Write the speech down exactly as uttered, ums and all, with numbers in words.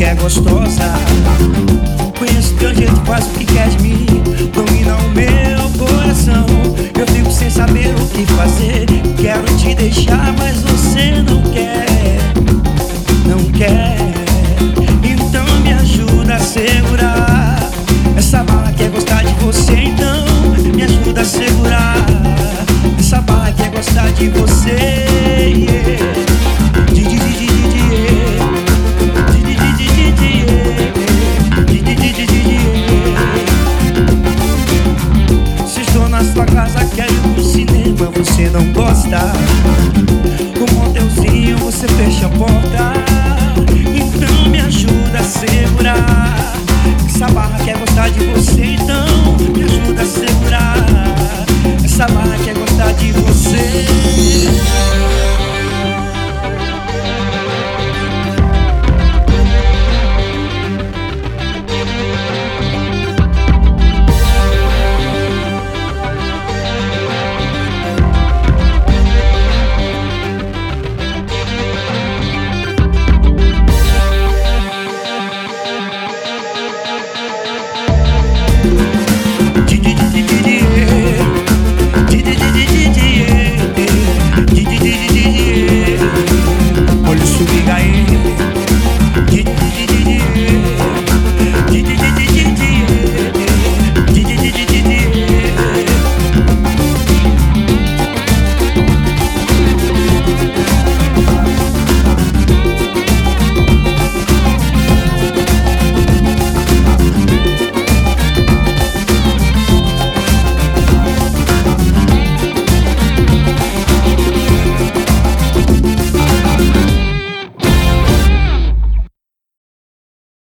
é gostosa. Conheço teu jeito, faz o que quer de mim, domina o meu coração. Eu fico sem saber o que fazer. Quero te deixar, mas você não quer, não quer. Então me ajuda a segurar essa bala que é gostar de você. Então me ajuda a segurar essa bala que é gostar de você, yeah. Se estou na sua casa, quero ir pro cinema, você não gosta. Com o motelzinho você fecha a porta.